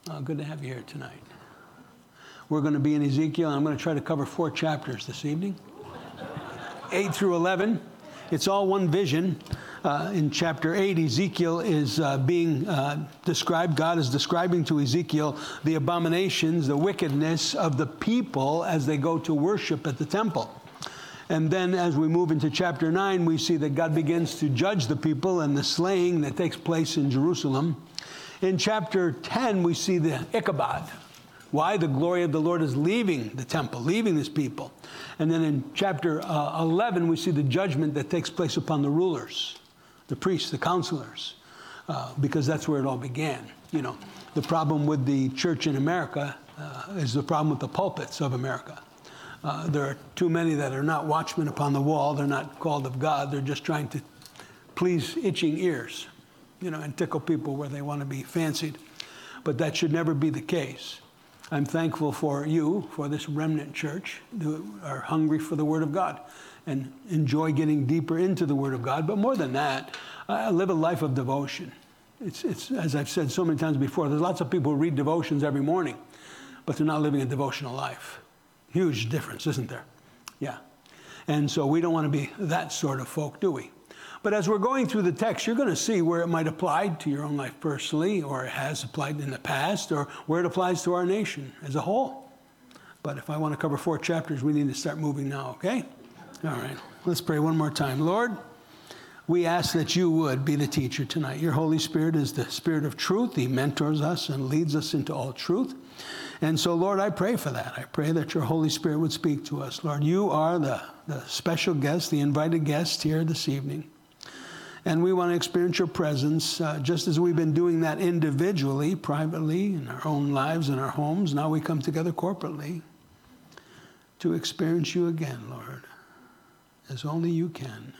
Good to have you here tonight. We're going to be in Ezekiel, and I'm going to try to cover 4 chapters this evening, 8 through 11. It's all one vision. In chapter 8, Ezekiel is being described. God is describing to Ezekiel the abominations, the wickedness of the people as they go to worship at the temple. And then as we move into chapter 9, we see that God begins to judge the people and the slaying that takes place in Jerusalem. In chapter 10, we see the Ichabod. Why? The glory of the Lord is leaving the temple, leaving this people. And then in chapter 11, we see the judgment that takes place upon the rulers, the priests, the counselors, because that's where it all began. You know, the problem with the church in America is the problem with the pulpits of America. There are too many that are not watchmen upon the wall. They're not called of God. They're just trying to please itching ears, you know, and tickle people where they want to be fancied. But that should never be the case. I'm thankful for you, for this remnant church, who are hungry for the Word of God and enjoy getting deeper into the Word of God. But more than that, I live a life of devotion. It's as I've said so many times before, there's lots of people who read devotions every morning, but they're not living a devotional life. Huge difference, isn't there? Yeah. And so we don't want to be that sort of folk, do we? But as we're going through the text, you're going to see where it might apply to your own life personally, or it has applied in the past, or where it applies to our nation as a whole. But if I want to cover 4 chapters, we need to start moving now, okay? All right. Let's pray one more time. Lord, we ask that you would be the teacher tonight. Your Holy Spirit is the Spirit of truth. He mentors us and leads us into all truth. And so, Lord, I pray for that. I pray that your Holy Spirit would speak to us. Lord, you are the special guest, the invited guest here this evening. And we want to experience your presence, just as we've been doing that individually, privately, in our own lives, in our homes. Now we come together corporately to experience you again, Lord, as only you can.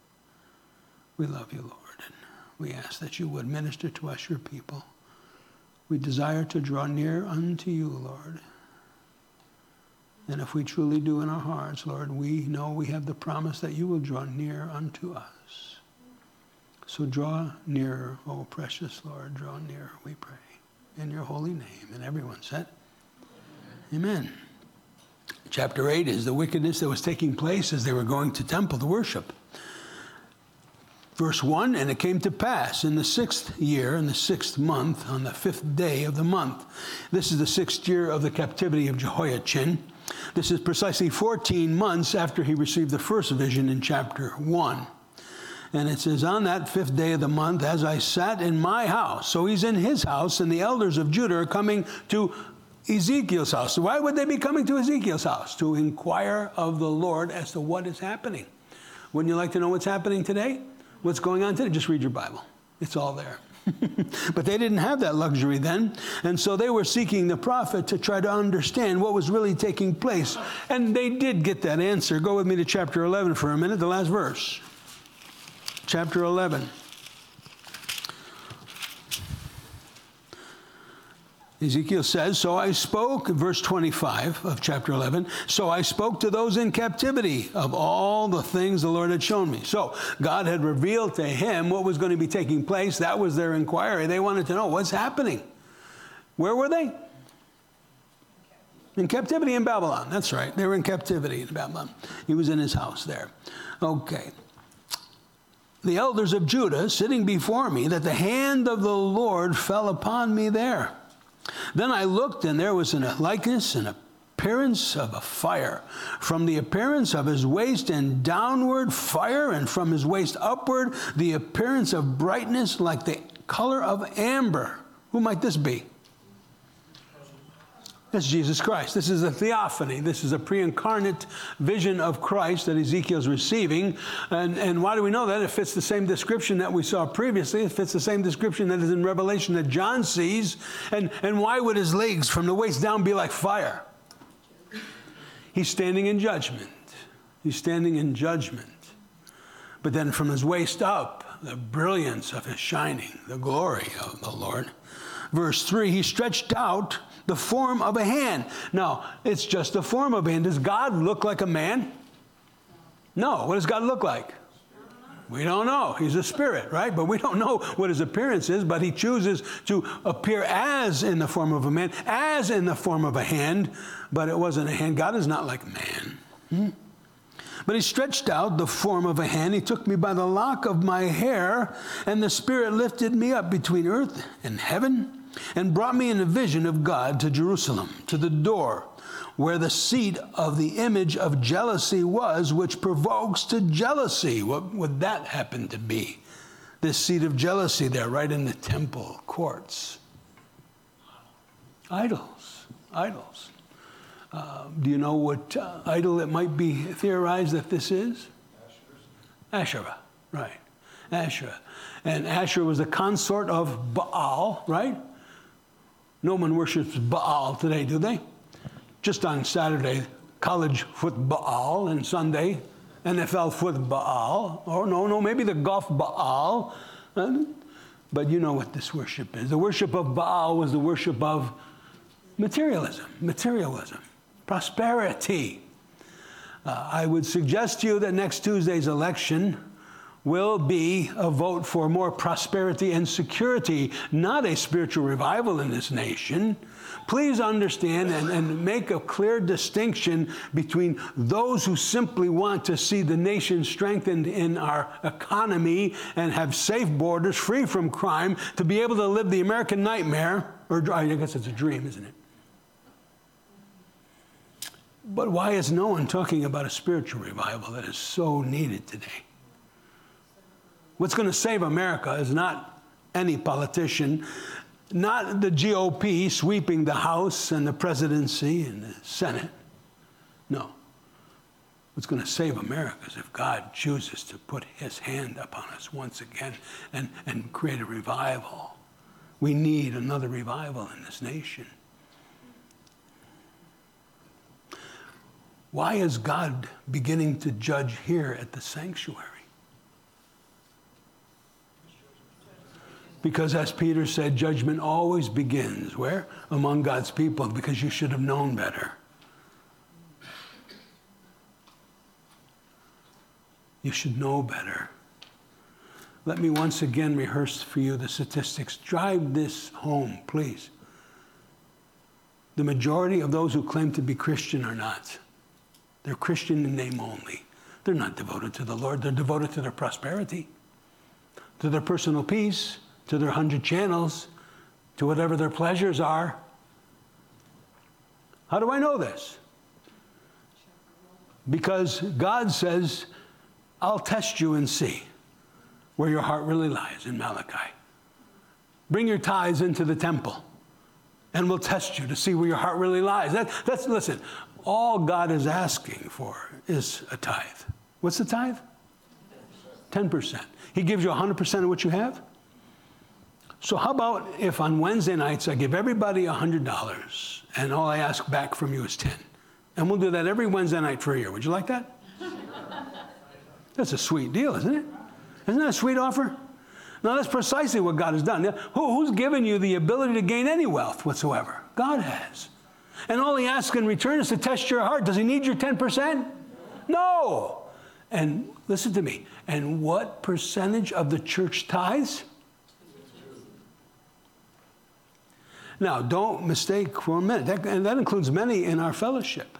We love you, Lord, and we ask that you would minister to us, your people. We desire to draw near unto you, Lord. And if we truly do in our hearts, Lord, we know we have the promise that you will draw near unto us. So draw nearer, oh precious Lord, draw nearer, we pray. In your holy name. And everyone said, Amen. Chapter 8 is the wickedness that was taking place as they were going to temple to worship. Verse 1, and it came to pass in the 6th year, in the 6th month, on the 5th day of the month. This is the 6th year of the captivity of Jehoiachin. This is precisely 14 months after he received the first vision in chapter 1. And it says, on that 5th day of the month, as I sat in my house. So he's in his house, and the elders of Judah are coming to Ezekiel's house. So why would they be coming to Ezekiel's house? To inquire of the Lord as to what is happening. Wouldn't you like to know what's happening today? What's going on today? Just read your Bible. It's all there. But they didn't have that luxury then. And so they were seeking the prophet to try to understand what was really taking place. And they did get that answer. Go with me to chapter 11 for a minute, the last verse. Chapter 11. Ezekiel says, so I spoke, verse 25 of chapter 11, so I spoke to those in captivity of all the things the Lord had shown me. So God had revealed to him what was going to be taking place. That was their inquiry. They wanted to know what's happening. Where were they? In captivity in Babylon. That's right. They were in captivity in Babylon. He was in his house there. Okay. The elders of Judah sitting before me, that the hand of the Lord fell upon me there. Then I looked, and there was a likeness, an appearance of a fire. From the appearance of his waist and downward, fire, and from his waist upward, the appearance of brightness like the color of amber. Who might this be? That's Jesus Christ. This is a theophany. This is a pre-incarnate vision of Christ that Ezekiel's receiving. And why do we know that? It fits the same description that we saw previously. It fits the same description that is in Revelation that John sees. And why would his legs from the waist down be like fire? He's standing in judgment. He's standing in judgment. But then from his waist up, the brilliance of his shining, the glory of the Lord. Verse 3, he stretched out the form of a hand. Now, it's just the form of a hand. Does God look like a man? No. What does God look like? We don't know. He's a spirit, right? But we don't know what his appearance is, but he chooses to appear as in the form of a man, as in the form of a hand, but it wasn't a hand. God is not like man. But he stretched out the form of a hand. He took me by the lock of my hair, and the Spirit lifted me up between earth and heaven and brought me in a vision of God to Jerusalem, to the door where the seat of the image of jealousy was, which provokes to jealousy. What would that happen to be? This seat of jealousy there, right in the temple courts. Idols. Do you know what idol it might be theorized that this is? Asherah, right. Asherah. And Asherah was a consort of Baal, right? No one worships Baal today, do they? Just on Saturday, college football, and Sunday, NFL football. Or no, maybe the golf Baal. But you know what this worship is. The worship of Baal was the worship of materialism. Prosperity. I would suggest to you that next Tuesday's election will be a vote for more prosperity and security, not a spiritual revival in this nation. Please understand and make a clear distinction between those who simply want to see the nation strengthened in our economy and have safe borders, free from crime, to be able to live the American nightmare, or I guess it's a dream, isn't it? But why is no one talking about a spiritual revival that is so needed today? What's going to save America is not any politician, not the GOP sweeping the House and the presidency and the Senate. No. What's going to save America is if God chooses to put his hand upon us once again and create a revival. We need another revival in this nation. Why is God beginning to judge here at the sanctuary? Because as Peter said, judgment always begins where? Among God's people, because you should have known better. You should know better. Let me once again rehearse for you the statistics. Drive this home, please. The majority of those who claim to be Christian are not. They're Christian in name only. They're not devoted to the Lord. They're devoted to their prosperity, to their personal peace, to their 100 channels, to whatever their pleasures are. How do I know this? Because God says, I'll test you and see where your heart really lies in Malachi. Bring your tithes into the temple, and we'll test you to see where your heart really lies. Listen, all God is asking for is a tithe. What's the tithe? 10%. He gives you 100% of what you have? So how about if on Wednesday nights I give everybody $100 and all I ask back from you is 10? And we'll do that every Wednesday night for a year. Would you like that? That's a sweet deal, isn't it? Isn't that a sweet offer? Now, that's precisely what God has done. Who's given you the ability to gain any wealth whatsoever? God has. And all he asks in return is to test your heart. Does he need your 10%? No. And listen to me. And what percentage of the church tithes? Now, don't mistake for a minute. And that includes many in our fellowship.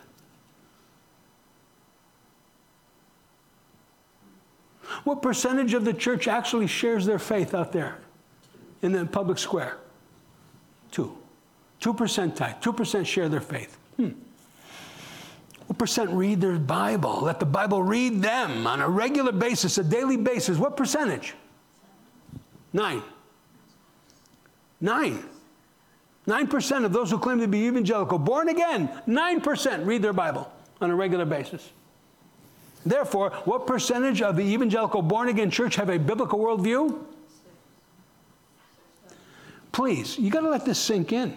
What percentage of the church actually shares their faith out there in the public square? 2% tithe. 2% share their faith. What percent read their Bible? Let the Bible read them on a regular basis, a daily basis. What percentage? 9%. 9% of those who claim to be evangelical, born again, 9% read their Bible on a regular basis. Therefore, what percentage of the evangelical born-again church have a biblical worldview? Please, you got to let this sink in.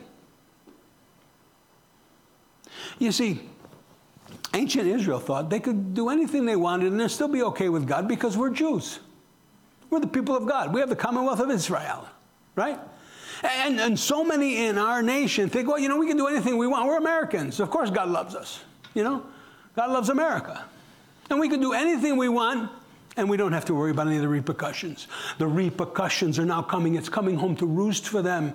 You see, ancient Israel thought they could do anything they wanted and they'd still be okay with God because we're Jews. We're the people of God. We have the Commonwealth of Israel, right? And so many in our nation think, well, we can do anything we want. We're Americans. Of course God loves us. God loves America. And we can do anything we want And we don't have to worry about any of the repercussions. The repercussions are now coming. It's coming home to roost for them.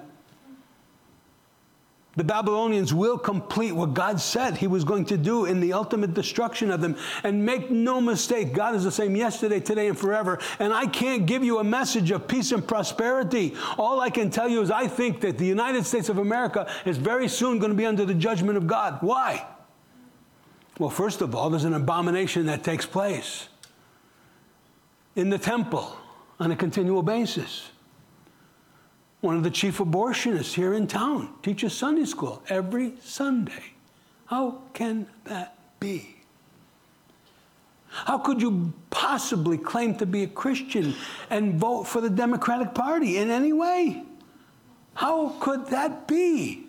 The Babylonians will complete what God said he was going to do in the ultimate destruction of them. And make no mistake, God is the same yesterday, today, and forever. And I can't give you a message of peace and prosperity. All I can tell you is I think that the United States of America is very soon going to be under the judgment of God. Why? Well, first of all, there's an abomination that takes place in the temple on a continual basis. One of the chief abortionists here in town teaches Sunday school every Sunday. How can that be? How could you possibly claim to be a Christian and vote for the Democratic Party in any way? How could that be?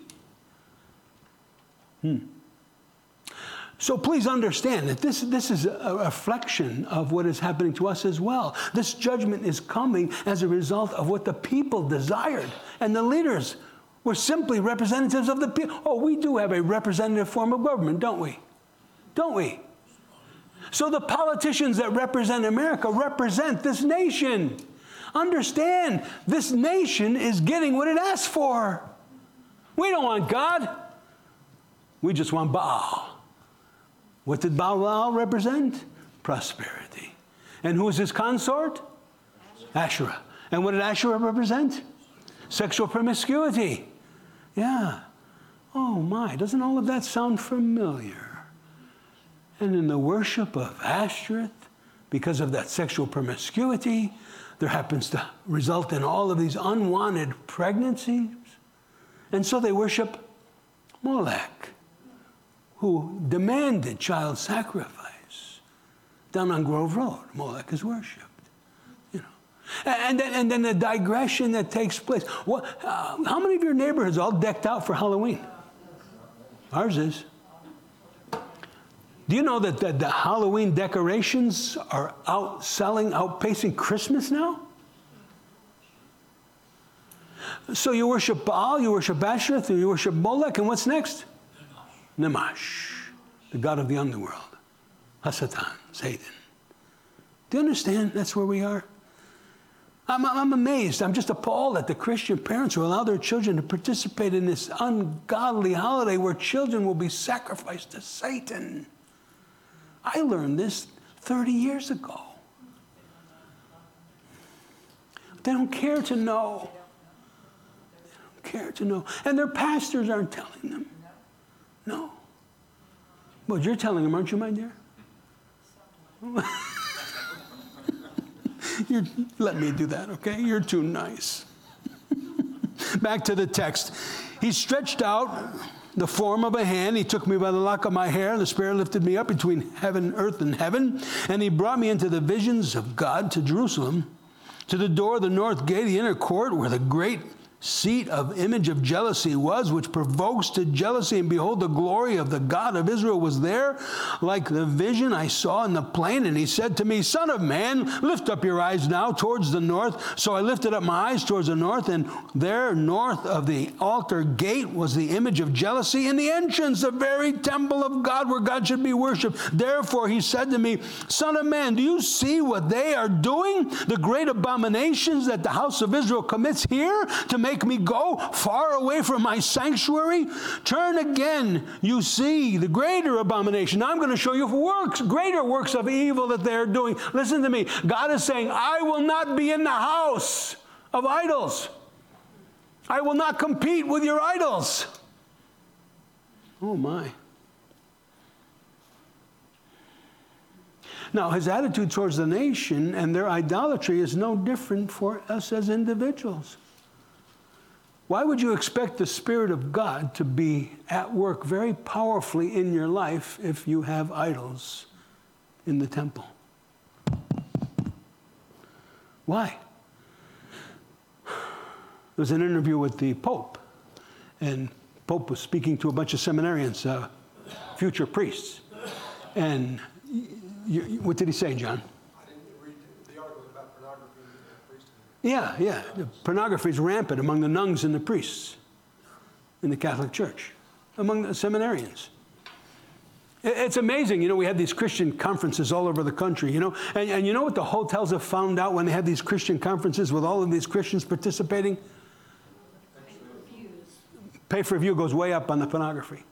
So please understand that this is a reflection of what is happening to us as well. This judgment is coming as a result of what the people desired. And the leaders were simply representatives of the people. Oh, we do have a representative form of government, don't we? Don't we? So the politicians that represent America represent this nation. Understand, this nation is getting what it asked for. We don't want God. We just want Baal. What did Baal represent? Prosperity. And who was his consort? Asherah. And what did Asherah represent? Sexual promiscuity. Yeah. Oh my, doesn't all of that sound familiar? And in the worship of Ashtoreth, because of that sexual promiscuity, there happens to result in all of these unwanted pregnancies. And so they worship Molech, who demanded child sacrifice. Down on Grove Road, Molech is worshipped. You know, and then the digression that takes place. How many of your neighborhoods are all decked out for Halloween? Ours is. Do you know that the Halloween decorations are outpacing Christmas now? So you worship Baal, you worship Ashereth, and you worship Molech, and what's next? Nemash, the god of the underworld. Hasatan, Satan. Do you understand that's where we are? I'm amazed. I'm just appalled at the Christian parents who allow their children to participate in this ungodly holiday where children will be sacrificed to Satan. I learned this 30 years ago. They don't care to know. They don't care to know. And their pastors aren't telling them. No. Well, you're telling them, aren't you, my dear? Let me do that, okay? You're too nice. Back to the text. He stretched out the form of a hand. He took me by the lock of my hair. The Spirit lifted me up between earth and heaven. And he brought me into the visions of God to Jerusalem, to the door of the north gate, the inner court, where the great seat of image of jealousy was, which provokes to jealousy. And behold, the glory of the God of Israel was there, like the vision I saw in the plain. And he said to me, Son of man, lift up your eyes now towards the north. So I lifted up my eyes towards the north, and there, north of the altar gate, was the image of jealousy in the entrance, the very temple of God, where God should be worshipped. Therefore he said to me, Son of man, do you see what they are doing? The great abominations that the house of Israel commits here, to make me go far away from my sanctuary? Turn again, you see the greater abomination. Now I'm going to show you greater works of evil that they're doing. Listen to me. God is saying, I will not be in the house of idols. I will not compete with your idols. Oh my. Now, his attitude towards the nation and their idolatry is no different for us as individuals. Why would you expect the Spirit of God to be at work very powerfully in your life if you have idols in the temple? Why? There was an interview with the Pope, and Pope was speaking to a bunch of seminarians, future priests. And what did he say, John? I didn't read the article about pornography and priesthood. Yeah. The pornography is rampant among the nuns and the priests in the Catholic Church, among the seminarians. It's amazing. You know, we have these Christian conferences all over the country, you know. And you know what the hotels have found out when they have these Christian conferences with all of these Christians participating? Pay for view goes way up on the pornography.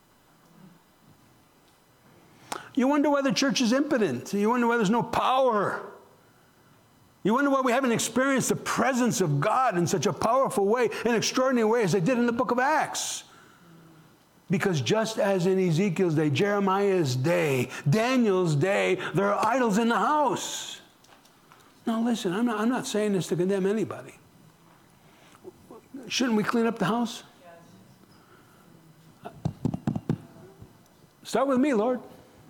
You wonder why the church is impotent. You wonder why there's no power. You wonder why we haven't experienced the presence of God in such a powerful way, an extraordinary way as they did in the book of Acts. Because just as in Ezekiel's day, Jeremiah's day, Daniel's day, there are idols in the house. Now listen, I'm not saying this to condemn anybody. Shouldn't we clean up the house? Start with me, Lord.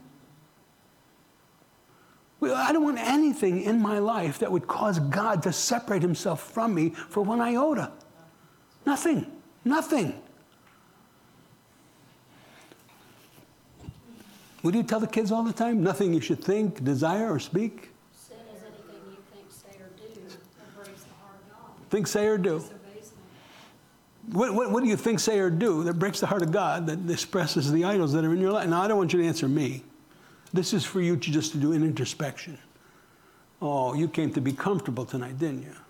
I don't want anything in my life that would cause God to separate himself from me for one iota. Nothing. Nothing. What do you tell the kids all the time? Nothing you should think, desire, or speak? Sin is anything you think, say, or do that breaks the heart of God. Think, say, or do. What do you think, say, or do that breaks the heart of God, that expresses the idols that are in your life? Now, I don't want you to answer me. This is for you to do an introspection. Oh, you came to be comfortable tonight, didn't you?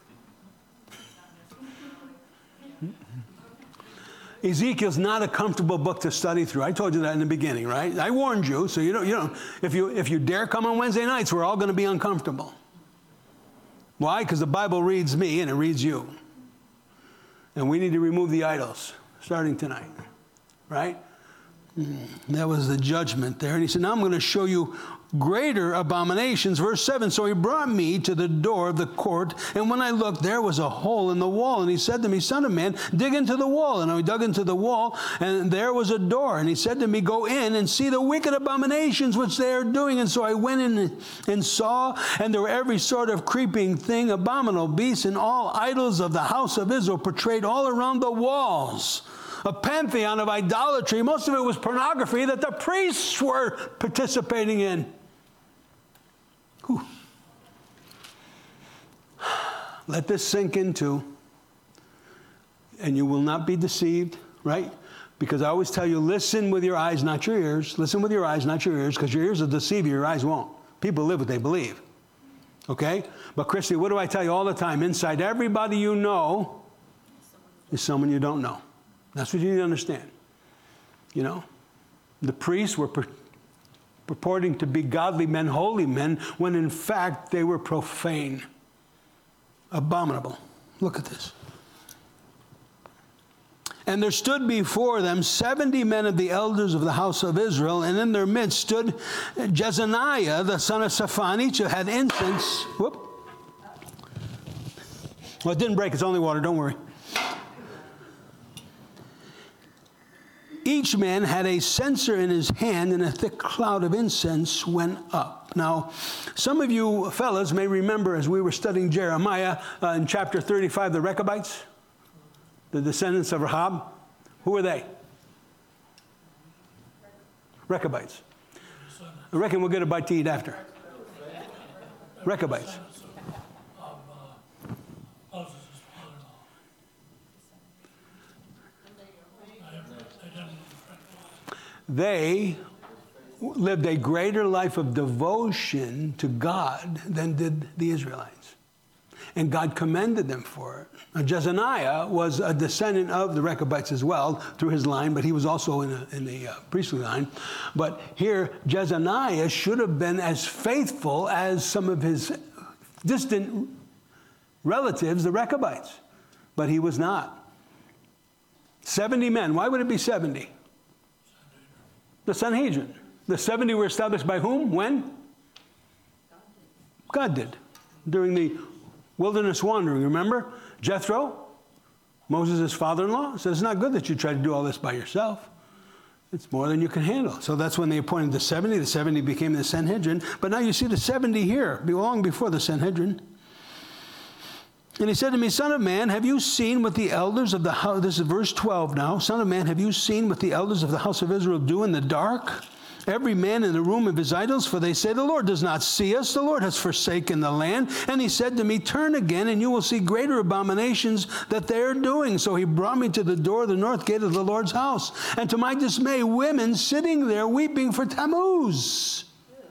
Ezekiel's not a comfortable book to study through. I told you that in the beginning, right? I warned you, so you don't. If you dare come on Wednesday nights, we're all going to be uncomfortable. Why? Because the Bible reads me and it reads you. And we need to remove the idols starting tonight, right? That was the judgment there. And he said, now I'm going to show you greater abominations. Verse 7, so he brought me to the door of the court, and when I looked, there was a hole in the wall. And he said to me, son of man, dig into the wall. And I dug into the wall, and there was a door. And he said to me, go in and see the wicked abominations which they are doing. And so I went in and saw, and there were every sort of creeping thing, abominable beasts, and all idols of the house of Israel portrayed all around the walls. A pantheon of idolatry. Most of it was pornography that the priests were participating in. Whew. Let this sink into, and you will not be deceived, right? Because I always tell you, listen with your eyes, not your ears. Listen with your eyes, not your ears, because your ears will deceive you, your eyes won't. People live what they believe. Okay? But Christy, what do I tell you all the time? Inside everybody you know is someone you don't know. That's what you need to understand. You know, the priests were purporting to be godly men, holy men, when in fact they were profane, abominable. Look at this. And there stood before them 70 men of the elders of the house of Israel, and in their midst stood Jezaniah, the son of Shaphan, each who had incense. Whoop. Well, it didn't break. It's only water. Don't worry. Each man had a censer in his hand, and a thick cloud of incense went up. Now, some of you fellas may remember as we were studying Jeremiah in chapter 35, the Rechabites, the descendants of Rahab. Who were they? Rechabites. I reckon we'll get a bite to eat after. Rechabites. They lived a greater life of devotion to God than did the Israelites. And God commended them for it. Now, Jezaniah was a descendant of the Rechabites as well through his line, but he was also in the priestly line. But here, Jezaniah should have been as faithful as some of his distant relatives, the Rechabites. But he was not. 70 men. Why would it be 70? The Sanhedrin. The 70 were established by whom? When? God did. During the wilderness wandering, remember? Jethro, Moses' father-in-law, said, it's not good that you try to do all this by yourself. It's more than you can handle. So that's when they appointed the 70. The 70 became the Sanhedrin. But now you see the 70 here, long before the Sanhedrin. And he said to me, son of man, have you seen what the elders of the house, this is verse 12 now, son of man, have you seen what the elders of the house of Israel do in the dark? every man in the room of his idols, for they say, the Lord does not see us. The Lord has forsaken the land. And he said to me, turn again, and you will see greater abominations that they are doing. So he brought me to the door of the north gate of the Lord's house. And to my dismay, women sitting there weeping for Tammuz.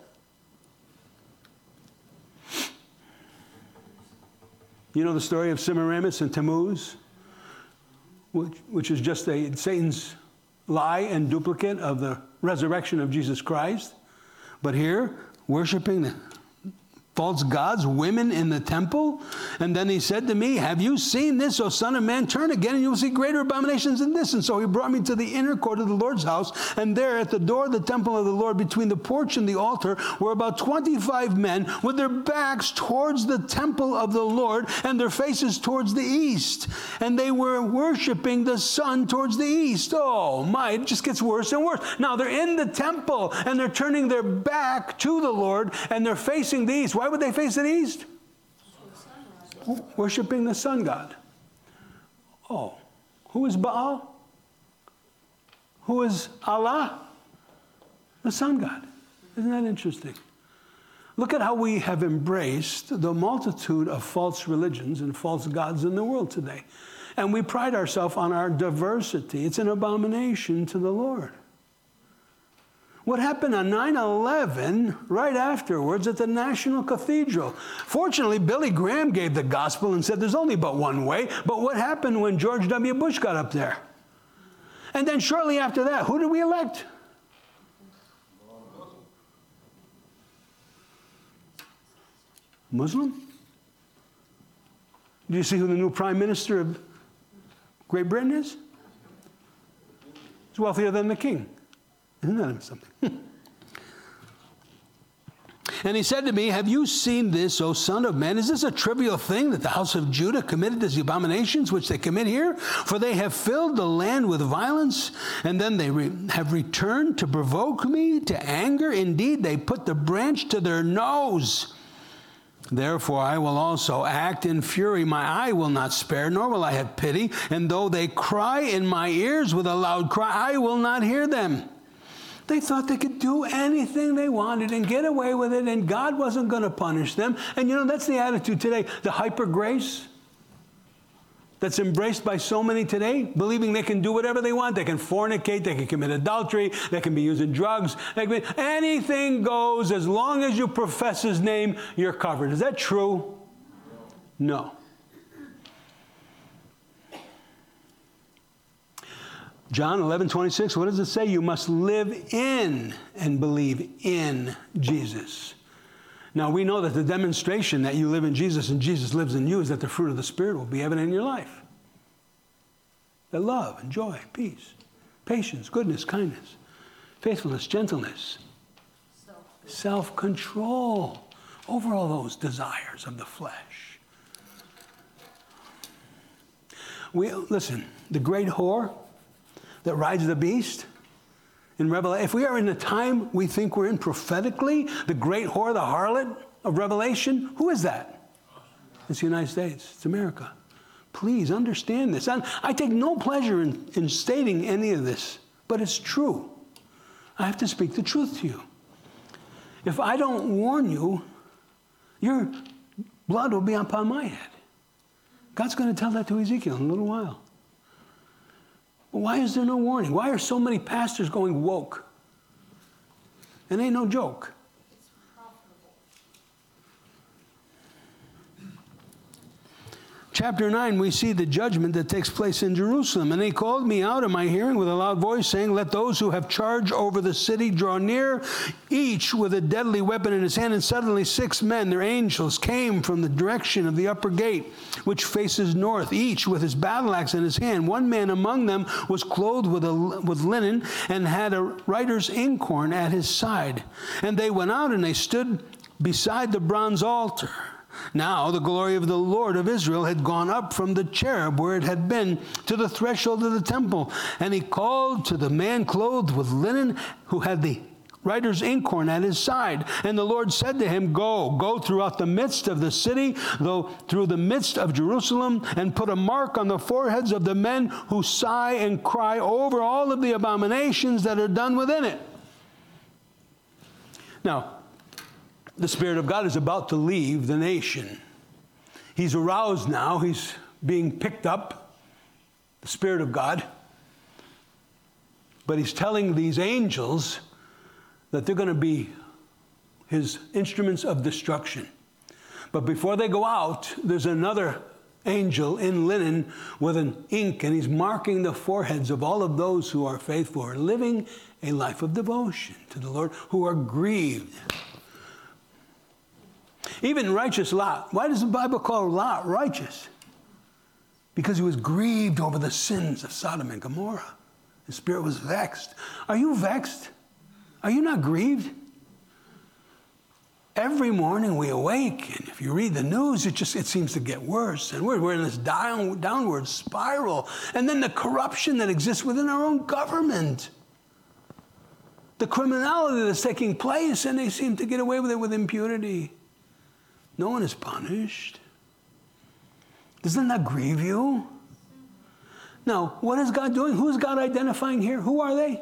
You know the story of Semiramis and Tammuz, which is just Satan's lie and duplicate of the resurrection of Jesus Christ. But here, worshiping the false gods, women in the temple. And then he said to me, have you seen this, O son of man? Turn again, and you will see greater abominations than this. And so he brought me to the inner court of the Lord's house. And there at the door of the temple of the Lord, between the porch and the altar, were about 25 men with their backs towards the temple of the Lord and their faces towards the east. And they were worshiping the sun towards the east. Oh my, it just gets worse and worse. Now they're in the temple and they're turning their back to the Lord and they're facing the east. Why would they face the east? Worshipping the sun god. Oh, who is Baal? Who is Allah? The sun god. Isn't that interesting? Look at how we have embraced the multitude of false religions and false gods in the world today. And we pride ourselves on our diversity. It's an abomination to the Lord. What happened on 9/11 right afterwards at the National Cathedral? Fortunately, Billy Graham gave the gospel and said there's only but one way. But what happened when George W. Bush got up there? And then shortly after that, who did we elect? Muslim? Do you see who the new Prime Minister of Great Britain is? He's wealthier than the king. Isn't that something? And he said to me, have you seen this, O son of man? Is this a trivial thing that the house of Judah committed as the abominations which they commit here? For they have filled the land with violence, and then they have returned to provoke me to anger. Indeed, they put the branch to their nose. Therefore, I will also act in fury. My eye will not spare, nor will I have pity. And though they cry in my ears with a loud cry, I will not hear them. They thought they could do anything they wanted and get away with it, and God wasn't going to punish them. And you know, that's the attitude today, the hyper grace that's embraced by so many today, believing they can do whatever they want. They can fornicate, they can commit adultery, they can be using drugs. Anything goes as long as you profess his name, you're covered. Is that true? No. John 11:26, what does it say? You must live in and believe in Jesus. Now, we know that the demonstration that you live in Jesus and Jesus lives in you is that the fruit of the Spirit will be evident in your life. That love and joy, peace, patience, goodness, kindness, faithfulness, gentleness, self-control over all those desires of the flesh. Listen, the great whore that rides the beast in Revelation. If we are in the time we think we're in prophetically, the great whore, the harlot of Revelation, who is that? It's the United States. It's America. Please understand this. I take no pleasure in stating any of this, but it's true. I have to speak the truth to you. If I don't warn you, your blood will be upon my head. God's going to tell that to Ezekiel in a little while. Why is there no warning? Why are so many pastors going woke? It ain't no joke. Chapter 9, we see the judgment that takes place in Jerusalem. And he called me out in my hearing with a loud voice, saying, let those who have charge over the city draw near, each with a deadly weapon in his hand. And suddenly 6 men, their angels, came from the direction of the upper gate, which faces north, each with his battle axe in his hand. One man among them was clothed with linen and had a writer's inkhorn at his side. And they went out and they stood beside the bronze altar. Now the glory of the Lord of Israel had gone up from the cherub where it had been to the threshold of the temple. And he called to the man clothed with linen who had the writer's inkhorn at his side. And the Lord said to him, go throughout the midst of the city, through the midst of Jerusalem, and put a mark on the foreheads of the men who sigh and cry over all of the abominations that are done within it. Now, the Spirit of God is about to leave the nation. He's aroused now. He's being picked up, the Spirit of God. But he's telling these angels that they're going to be his instruments of destruction. But before they go out, there's another angel in linen with an ink, and he's marking the foreheads of all of those who are faithful, who are living a life of devotion to the Lord, who are grieved. Even righteous Lot. Why does the Bible call Lot righteous? Because he was grieved over the sins of Sodom and Gomorrah. His spirit was vexed. Are you vexed? Are you not grieved? Every morning we awake, and if you read the news, it seems to get worse. And we're in this downward spiral. And then the corruption that exists within our own government. The criminality that's taking place, and they seem to get away with it with impunity. No one is punished. Doesn't that grieve you? Now, what is God doing? Who is God identifying here? Who are they?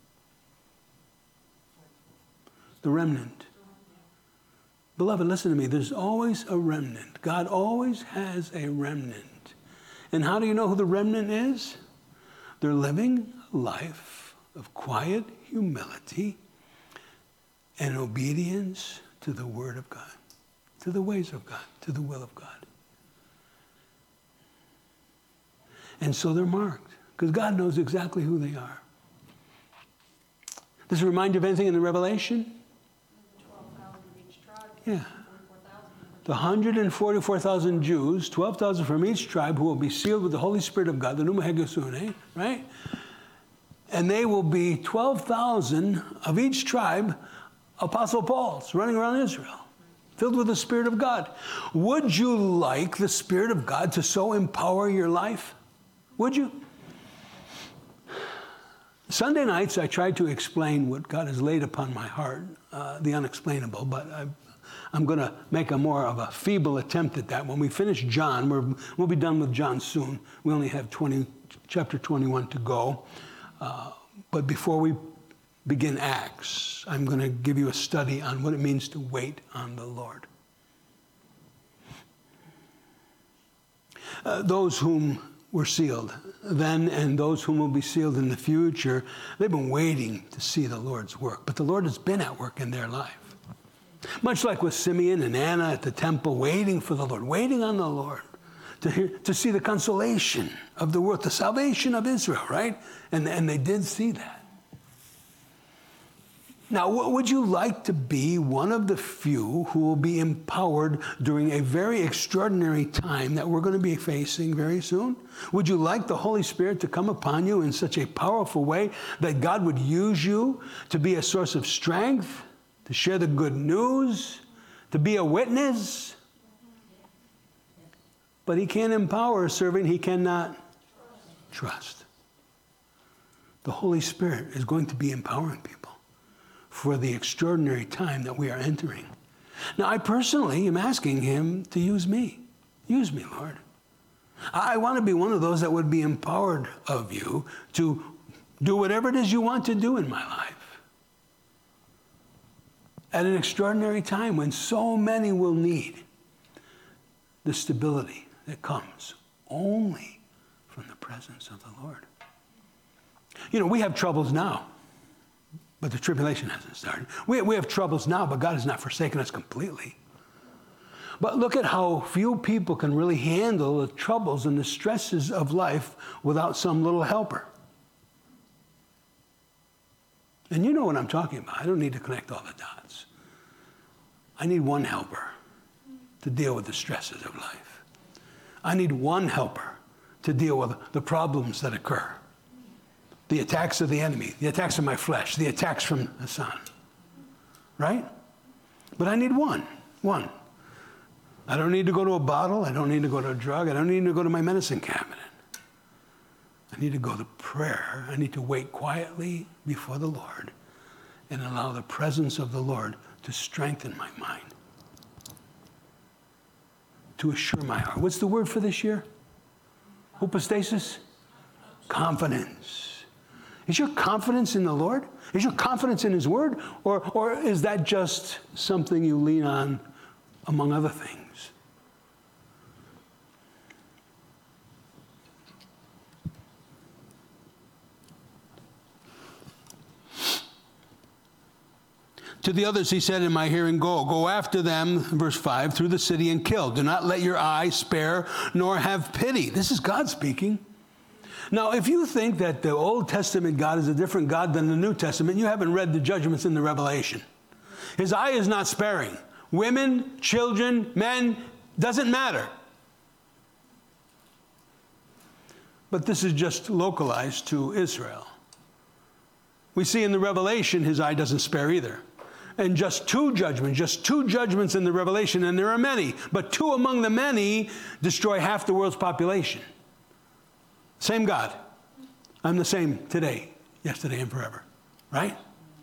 The remnant. Beloved, listen to me. There's always a remnant. God always has a remnant. And how do you know who the remnant is? They're living a life of quiet humility and obedience to the Word of God, to the ways of God, to the will of God. And so they're marked, because God knows exactly who they are. Does it remind you of anything in the Revelation? 12,000 of each tribe. Yeah. 44,000. The 144,000 Jews, 12,000 from each tribe, who will be sealed with the Holy Spirit of God, the Pneuma Hagiosune, right? And they will be 12,000 of each tribe, Apostle Paul's, running around Israel, filled with the Spirit of God. Would you like the Spirit of God to so empower your life? Would you? Sunday nights, I try to explain what God has laid upon my heart, the unexplainable, but I'm going to make a more of a feeble attempt at that. When we finish John, we'll be done with John soon. We only have chapter 21 to go. But before we begin Acts, I'm going to give you a study on what it means to wait on the Lord. Those whom were sealed then and those whom will be sealed in the future, they've been waiting to see the Lord's work. But the Lord has been at work in their life. Much like with Simeon and Anna at the temple, waiting for the Lord, waiting on the Lord to see the consolation of the world, the salvation of Israel, right? And they did see that. Now, would you like to be one of the few who will be empowered during a very extraordinary time that we're going to be facing very soon? Would you like the Holy Spirit to come upon you in such a powerful way that God would use you to be a source of strength, to share the good news, to be a witness? But he can't empower a servant he cannot trust. The Holy Spirit is going to be empowering people for the extraordinary time that we are entering. Now, I personally am asking him to use me. Use me, Lord. I want to be one of those that would be empowered of you to do whatever it is you want to do in my life. At an extraordinary time when so many will need the stability that comes only from the presence of the Lord. You know, we have troubles now, but the tribulation hasn't started. We have troubles now, but God has not forsaken us completely. But look at how few people can really handle the troubles and the stresses of life without some little helper. And you know what I'm talking about. I don't need to connect all the dots. I need one helper to deal with the stresses of life. I need one helper to deal with the problems that occur. The attacks of the enemy, the attacks of my flesh, the attacks from the sun. Right? But I need one. I don't need to go to a bottle. I don't need to go to a drug. I don't need to go to my medicine cabinet. I need to go to prayer. I need to wait quietly before the Lord and allow the presence of the Lord to strengthen my mind, to assure my heart. What's the word for this year? Hypostasis? Confidence. Is your confidence in the Lord? Is your confidence in His Word? Or is that just something you lean on among other things? To the others he said in my hearing, go after them, verse 5, through the city and kill. Do not let your eye spare, nor have pity. This is God speaking. Now, if you think that the Old Testament God is a different God than the New Testament, you haven't read the judgments in the Revelation. His eye is not sparing. Women, children, men, doesn't matter. But this is just localized to Israel. We see in the Revelation his eye doesn't spare either. And just two judgments in the Revelation, and there are many, but two among the many destroy half the world's population. Same God. I'm the same today, yesterday, and forever. Right?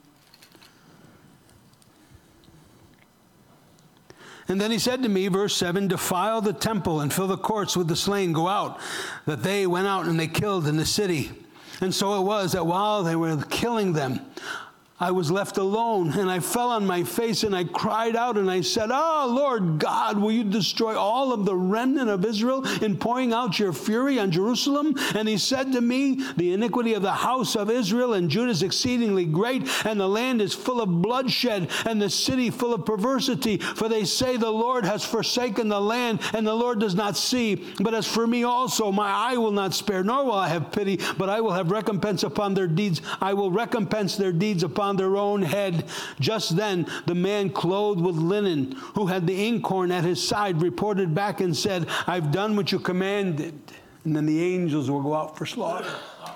And then he said to me, verse 7, defile the temple and fill the courts with the slain. Go out. That they went out and they killed in the city. And so it was that while they were killing them, I was left alone, and I fell on my face, and I cried out, and I said, "Oh, Lord God, will you destroy all of the remnant of Israel in pouring out your fury on Jerusalem?" And he said to me, "The iniquity of the house of Israel and Judah is exceedingly great, and the land is full of bloodshed, and the city full of perversity. For they say the Lord has forsaken the land, and the Lord does not see. But as for me also, my eye will not spare, nor will I have pity, but I will have recompense upon their deeds. I will recompense their deeds upon their own head." Just then the man clothed with linen, who had the inkhorn at his side, reported back and said, "I've done what you commanded." And then the angels will go out for slaughter.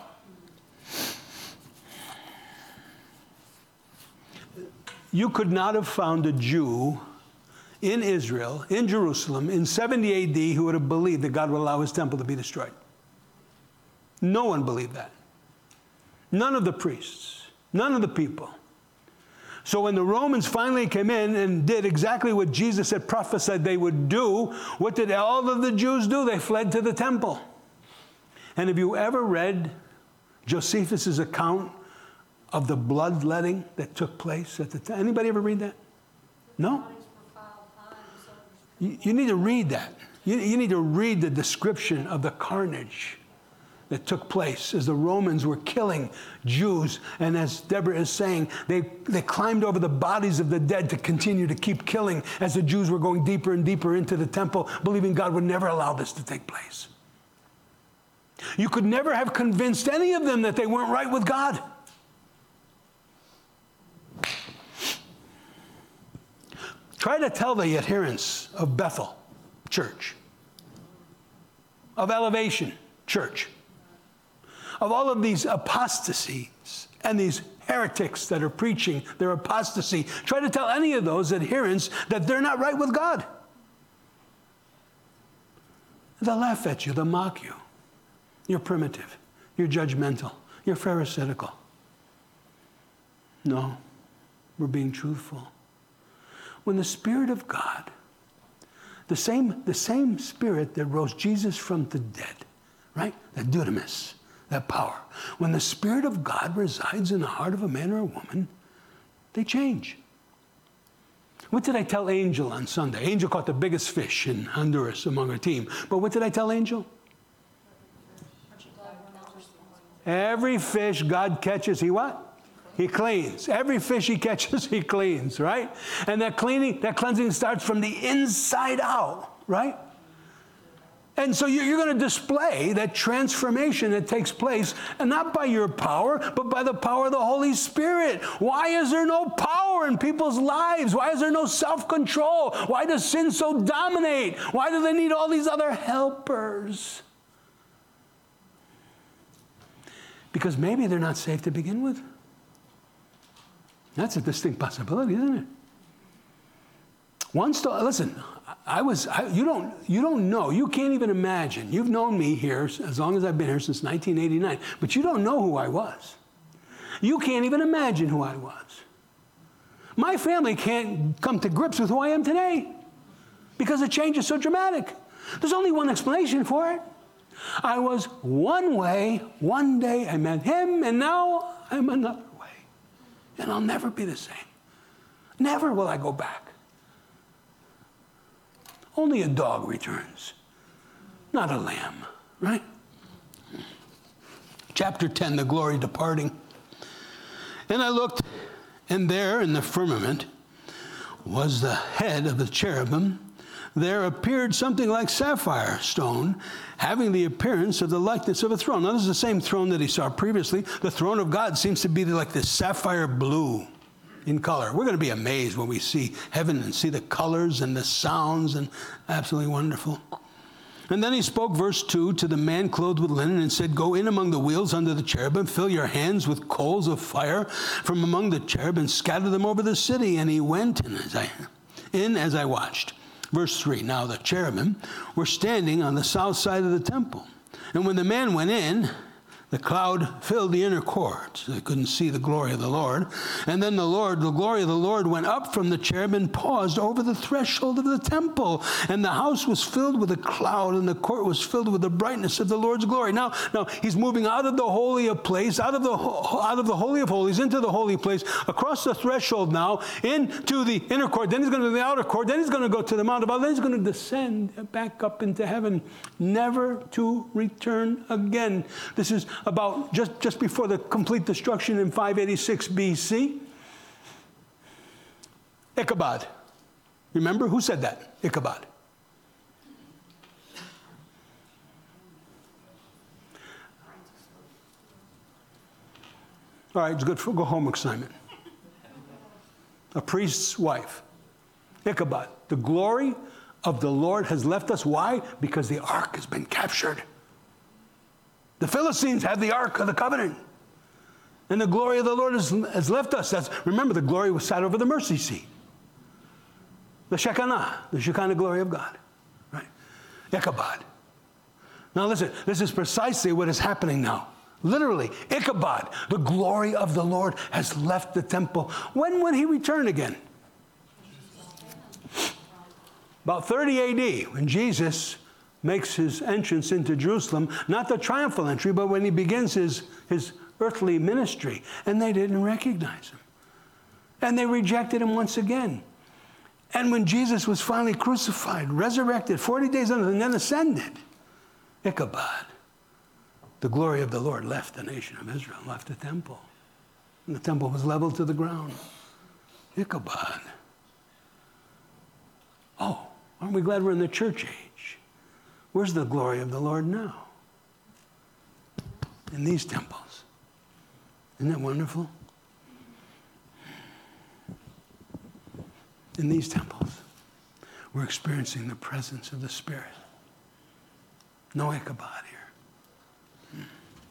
You could not have found a Jew in Israel, in Jerusalem, in 70 AD who would have believed that God would allow his temple to be destroyed. No one believed that. None of the priests. None of the people. So when the Romans finally came in and did exactly what Jesus had prophesied they would do, what did all of the Jews do? They fled to the temple. And have you ever read Josephus' account of the bloodletting that took place at the time? Anybody ever read that? No? You need to read that. You need to read the description of the carnage that took place as the Romans were killing Jews. And as Deborah is saying, they climbed over the bodies of the dead to continue to keep killing as the Jews were going deeper and deeper into the temple, believing God would never allow this to take place. You could never have convinced any of them that they weren't right with God. Try to tell the adherents of Bethel Church, of Elevation Church, of all of these apostasies and these heretics that are preaching their apostasy. Try to tell any of those adherents that they're not right with God. They'll laugh at you. They'll mock you. You're primitive. You're judgmental. You're pharisaical. No, we're being truthful. When the Spirit of God, the same Spirit that rose Jesus from the dead, right? That dunamis, that power. When the Spirit of God resides in the heart of a man or a woman, they change. What did I tell Angel on Sunday? Angel caught the biggest fish in Honduras among our team. But what did I tell Angel? Every fish God catches, he what? He cleans. Every fish he catches, he cleans, right? And that cleansing starts from the inside out, right? And so you're going to display that transformation that takes place, and not by your power, but by the power of the Holy Spirit. Why is there no power in people's lives? Why is there no self-control? Why does sin so dominate? Why do they need all these other helpers? Because maybe they're not safe to begin with. That's a distinct possibility, isn't it? Listen, you don't know, you can't even imagine. You've known me here as long as I've been here, since 1989, but you don't know who I was. You can't even imagine who I was. My family can't come to grips with who I am today because the change is so dramatic. There's only one explanation for it. I was one way, one day I met him, and now I'm another way. And I'll never be the same. Never will I go back. Only a dog returns, not a lamb, right? Chapter 10, the glory departing. And I looked, and there in the firmament was the head of the cherubim. There appeared something like sapphire stone, having the appearance of the likeness of a throne. Now, this is the same throne that he saw previously. The throne of God seems to be like this sapphire blue in color. We're going to be amazed when we see heaven and see the colors and the sounds, and absolutely wonderful. And then he spoke, verse 2, to the man clothed with linen and said, go in among the wheels under the cherubim, fill your hands with coals of fire from among the cherubim, and scatter them over the city. And he went in as I watched. Verse 3, now the cherubim were standing on the south side of the temple. And when the man went in, the cloud filled the inner court, so they couldn't see the glory of the Lord. And then the glory of the Lord went up from the cherub and paused over the threshold of the temple. And the house was filled with a cloud, and the court was filled with the brightness of the Lord's glory. Now he's moving out of the holy of place, out of the holy of holies, into the holy place, across the threshold now, into the inner court. Then he's going to the outer court. Then he's going to go to the Mount of Olives. Then he's going to descend back up into heaven, never to return again. This is about just before the complete destruction in 586 BC. Ichabod. Remember? Who said that? Ichabod. All right, it's good for go home assignment. A priest's wife. Ichabod. The glory of the Lord has left us. Why? Because the ark has been captured. The Philistines had the Ark of the Covenant. And the glory of the Lord has left us. Remember, the glory was sat over the mercy seat. The Shekinah glory of God. Right? Ichabod. Now listen, this is precisely what is happening now. Literally, Ichabod, the glory of the Lord has left the temple. When would he return again? About 30 AD, when Jesus makes his entrance into Jerusalem, not the triumphal entry, but when he begins his earthly ministry. And they didn't recognize him. And they rejected him once again. And when Jesus was finally crucified, resurrected, 40 days later, and then ascended, Ichabod, the glory of the Lord, left the nation of Israel, left the temple. And the temple was leveled to the ground. Ichabod. Oh, aren't we glad we're in the church age? Where's the glory of the Lord now? In these temples. Isn't that wonderful? In these temples, we're experiencing the presence of the Spirit. No Ichabod here.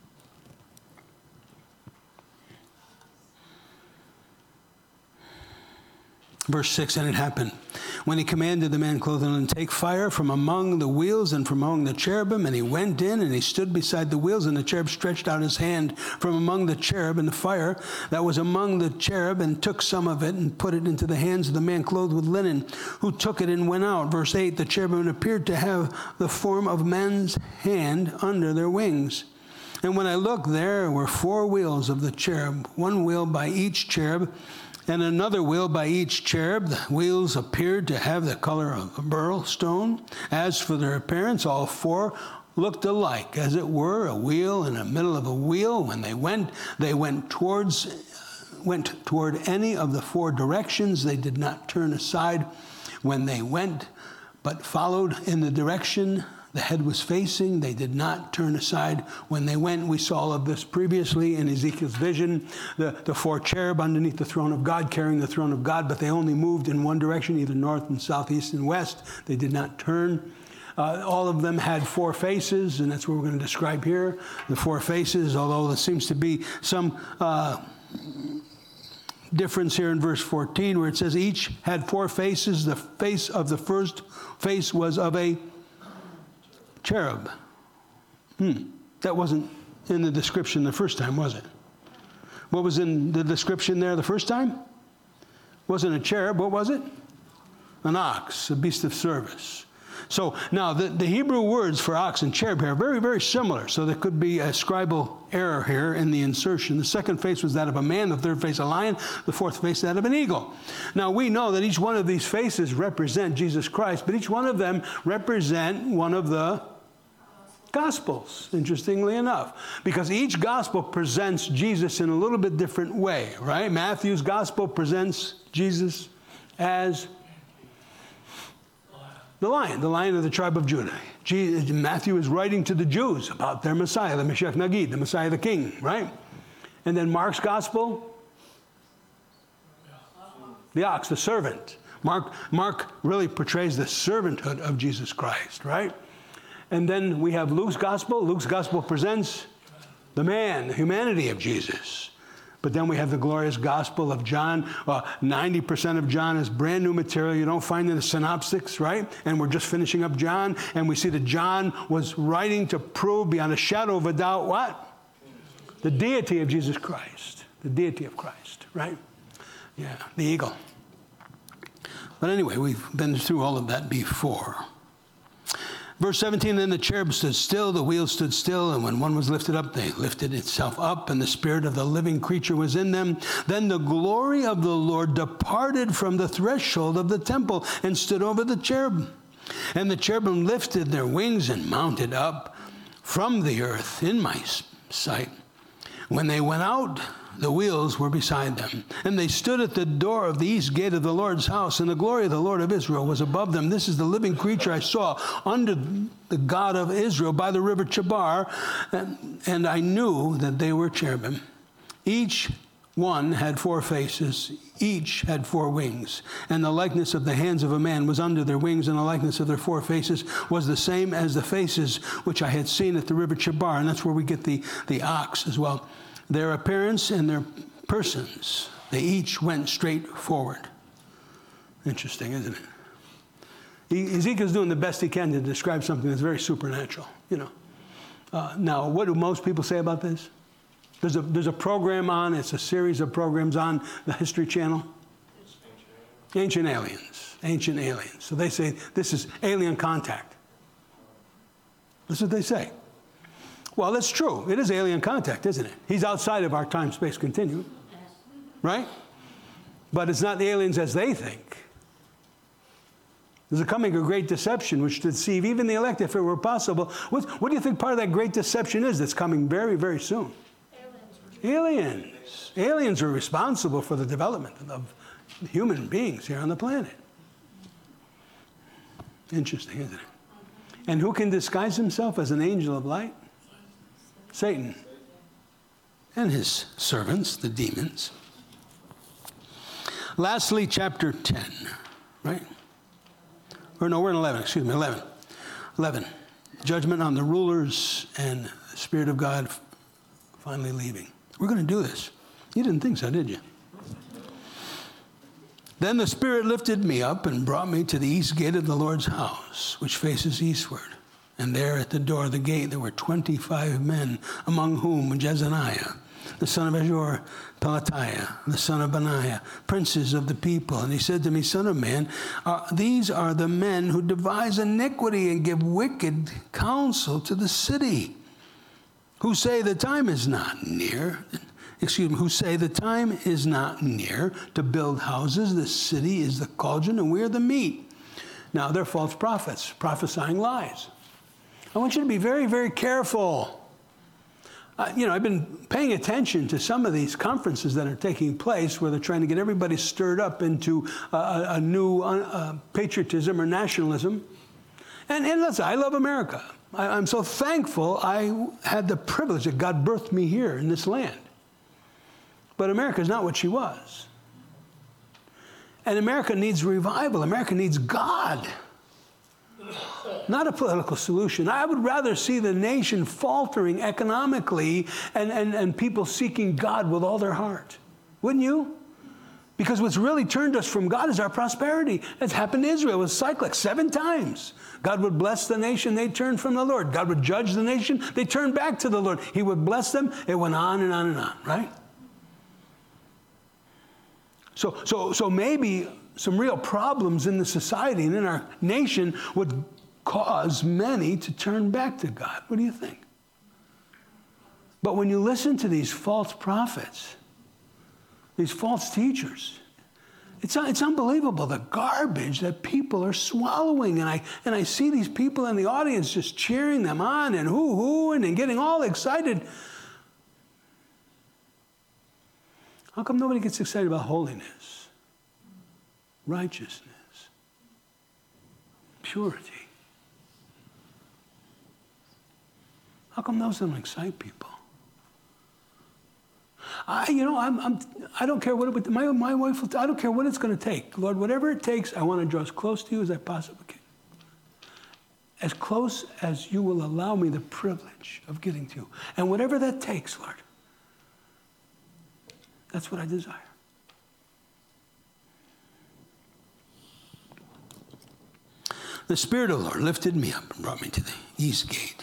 Verse 6, and it happened, when he commanded the man clothed in linen, take fire from among the wheels and from among the cherubim, and he went in and he stood beside the wheels, and the cherub stretched out his hand from among the cherub and the fire that was among the cherub, and took some of it and put it into the hands of the man clothed with linen, who took it and went out. Verse 8, the cherubim appeared to have the form of man's hand under their wings. And when I looked, there were 4 wheels of the cherub, 1 wheel by each cherub, and another wheel by each cherub. The wheels appeared to have the color of a beryl stone. As for their appearance, all 4 looked alike, as it were, a wheel in the middle of a wheel. When they went toward any of the 4 directions. They did not turn aside when they went, but followed in the direction the head was facing. They did not turn aside when they went. We saw all of this previously in Ezekiel's vision. The 4 cherub underneath the throne of God, carrying the throne of God, but they only moved in one direction, either north and south, east and west. They did not turn. All of them had 4 faces, and that's what we're going to describe here. The 4 faces, although there seems to be some difference here in verse 14, where it says each had 4 faces. The face of the first face was of a cherub. That wasn't in the description the first time, was it? What was in the description there the first time? Wasn't a cherub. What was it? An ox, a beast of service. So now the Hebrew words for ox and cherub here are very, very similar. So there could be a scribal error here in the insertion. The second face was that of a man, the third face a lion, the fourth face that of an eagle. Now we know that each one of these faces represent Jesus Christ, but each one of them represent one of the Gospels, interestingly enough, because each Gospel presents Jesus in a little bit different way, right? Matthew's Gospel presents Jesus as the lion of the tribe of Judah. Matthew is writing to the Jews about their Messiah, the Mashiach Nagid, the Messiah, the King, right? And then Mark's Gospel, the ox, the servant. Mark really portrays the servanthood of Jesus Christ, right? And then we have Luke's Gospel. Luke's Gospel presents the man, the humanity of Jesus. But then we have the glorious Gospel of John. 90% of John is brand new material you don't find in the synoptics, right? And we're just finishing up John, and we see that John was writing to prove beyond a shadow of a doubt what? The deity of Jesus Christ. The deity of Christ, right? Yeah, the eagle. But anyway, we've been through all of that before. Verse 17, then the cherub stood still, the wheels stood still, and when one was lifted up, they lifted itself up, and the spirit of the living creature was in them. Then the glory of the Lord departed from the threshold of the temple and stood over the cherub. And the cherubim lifted their wings and mounted up from the earth in my sight. When they went out, the wheels were beside them. And they stood at the door of the east gate of the Lord's house, and the glory of the Lord of Israel was above them. This is the living creature I saw under the God of Israel by the river Chebar, and I knew that they were cherubim. Each one had 4 faces, each had 4 wings, and the likeness of the hands of a man was under their wings, and the likeness of their 4 faces was the same as the faces which I had seen at the river Chebar, and that's where we get the ox as well. Their appearance and their persons, they each went straight forward. Interesting, isn't it? Ezekiel's doing the best he can to describe something that's very supernatural, you know. Now, what do most people say about this? There's a program on, it's a series of programs on the History Channel. Ancient aliens. Ancient aliens. So they say this is alien contact. That's what they say. Well, that's true. It is alien contact, isn't it? He's outside of our time-space continuum, right? But it's not the aliens as they think. There's coming a great deception which to deceive even the elect if it were possible. What do you think part of that great deception is that's coming very, very soon? Aliens. Aliens are responsible for the development of human beings here on the planet. Interesting, isn't it? And who can disguise himself as an angel of light? Satan and his servants, the demons. Lastly, chapter 10, right? Or no, we're in 11, excuse me, 11. 11, judgment on the rulers and the Spirit of God finally leaving. We're going to do this. You didn't think so, did you? Then the Spirit lifted me up and brought me to the east gate of the Lord's house, which faces eastward. And there at the door of the gate there were 25 men, among whom Jezaniah, the son of Azur, Pelatiah, the son of Benaiah, princes of the people. And he said to me, Son of man, these are the men who devise iniquity and give wicked counsel to the city, who say the time is not near. Who say the time is not near to build houses. The city is the cauldron and we are the meat. Now they're false prophets, prophesying lies. I want you to be very, very careful. I've been paying attention to some of these conferences that are taking place where they're trying to get everybody stirred up into a new patriotism or nationalism. And listen, I love America. I'm so thankful I had the privilege that God birthed me here in this land. But America is not what she was. And America needs revival. America needs God. Not a political solution. I would rather see the nation faltering economically and people seeking God with all their heart. Wouldn't you? Because what's really turned us from God is our prosperity. It's happened to Israel. It was cyclic 7 times. God would bless the nation, they turned from the Lord. God would judge the nation, they turned back to the Lord. He would bless them. It went on and on and on, right? So maybe some real problems in the society and in our nation would cause many to turn back to God. What do you think? But when you listen to these false prophets, these false teachers, it's unbelievable the garbage that people are swallowing. And I see these people in the audience just cheering them on and hoo-hooing and getting all excited. How come nobody gets excited about holiness, righteousness, purity? How come those don't excite people? I don't care what my wife will. I don't care what it's going to take, Lord. Whatever it takes, I want to draw as close to you as I possibly can, as close as you will allow me the privilege of getting to you. And whatever that takes, Lord, that's what I desire. The Spirit of the Lord lifted me up and brought me to the east gate.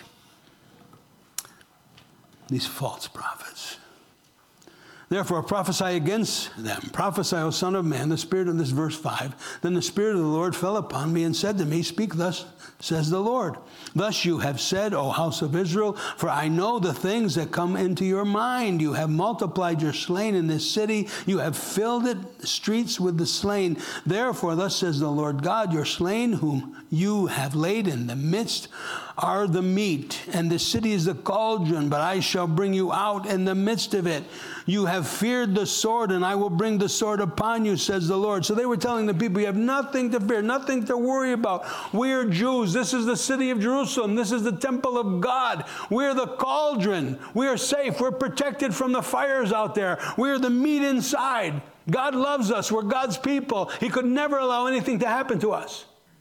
These false prophets. Therefore prophesy against them. Prophesy, O Son of Man, the Spirit of this, verse 5. Then the Spirit of the Lord fell upon me and said to me, speak thus, says the Lord. Thus you have said, O house of Israel, for I know the things that come into your mind. You have multiplied your slain in this city. You have filled the streets with the slain. Therefore, thus says the Lord God, your slain whom you have laid in the midst are the meat, and the city is the cauldron, but I shall bring you out in the midst of it. You have feared the sword, and I will bring the sword upon you, says the Lord. So they were telling the people, you have nothing to fear, nothing to worry about. We are Jews. This is the city of Jerusalem. This is the temple of God. We're the cauldron. We are safe. We're protected from the fires out there. We're the meat inside. God loves us. We're God's people. He could never allow anything to happen to us.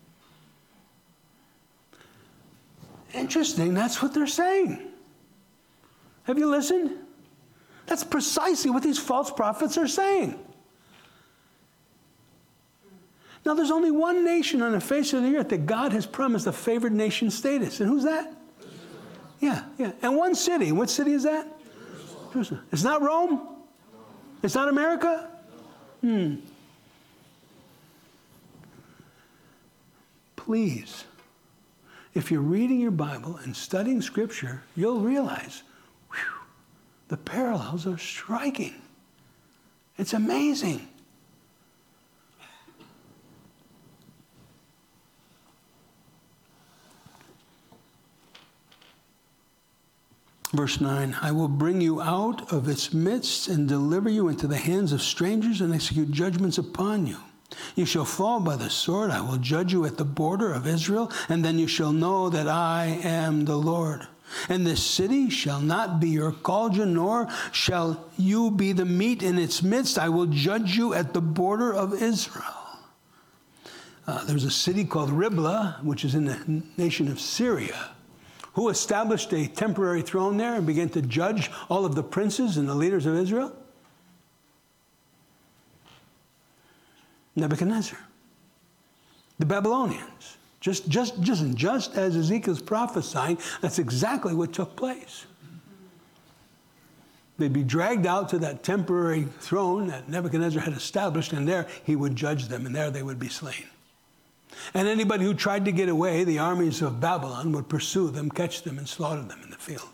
Interesting, that's what they're saying. Have you listened? That's precisely what these false prophets are saying. Now, there's only one nation on the face of the earth that God has promised a favored nation status. And who's that? Yeah. And one city. What city is that? Jerusalem. It's not Rome? It's not America? Please. If you're reading your Bible and studying Scripture, you'll realize, the parallels are striking. It's amazing. Verse 9, I will bring you out of its midst and deliver you into the hands of strangers and execute judgments upon you. You shall fall by the sword. I will judge you at the border of Israel, and then you shall know that I am the Lord. And this city shall not be your cauldron, nor shall you be the meat in its midst. I will judge you at the border of Israel. There's a city called Riblah, which is in the nation of Syria, who established a temporary throne there and began to judge all of the princes and the leaders of Israel. Nebuchadnezzar, the Babylonians. Just as Ezekiel's prophesying, that's exactly what took place. They'd be dragged out to that temporary throne that Nebuchadnezzar had established, and there he would judge them, and there they would be slain. And anybody who tried to get away, the armies of Babylon would pursue them, catch them, and slaughter them in the field.